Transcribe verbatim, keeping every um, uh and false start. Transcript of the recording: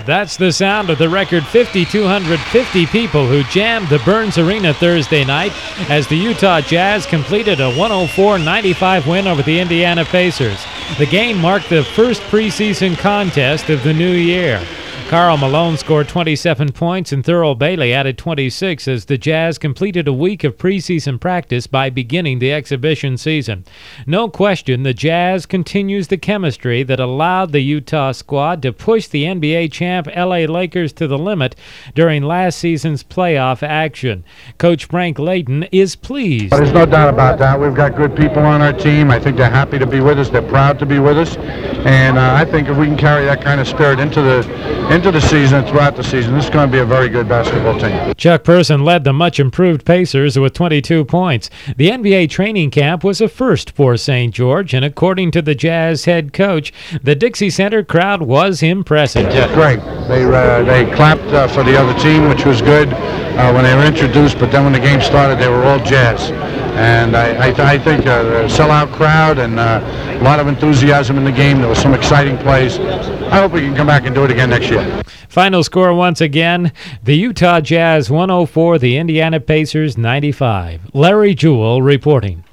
That's the sound of the record five thousand two hundred fifty people who jammed the Burns Arena Thursday night as the Utah Jazz completed a one oh four ninety-five win over the Indiana Pacers. The game marked the first preseason contest of the new year. Karl Malone scored twenty-seven points and Thurl Bailey added twenty-six as the Jazz completed a week of preseason practice by beginning the exhibition season. No question, the Jazz continues the chemistry that allowed the Utah squad to push the N B A champ L A Lakers to the limit during last season's playoff action. Coach Frank Layden is pleased. There's no doubt about that. We've got good people on our team. I think they're happy to be with us. They're proud to be with us. And uh, I think if we can carry that kind of spirit into the into the season and throughout the season, this is going to be a very good basketball team. Chuck Person led the much-improved Pacers with twenty-two points. The N B A training camp was a first for Saint George, and according to the Jazz head coach, the Dixie Center crowd was impressive. Yeah, great. They uh, they clapped uh, for the other team, which was good uh, when they were introduced, but then when the game started, they were all Jazz. And I, I, I think uh, a sellout crowd and uh, a lot of enthusiasm in the game. There was some exciting plays. I hope we can come back and do it again next year. Final score once again, the Utah Jazz one oh four, the Indiana Pacers ninety-five. Larry Jewell reporting.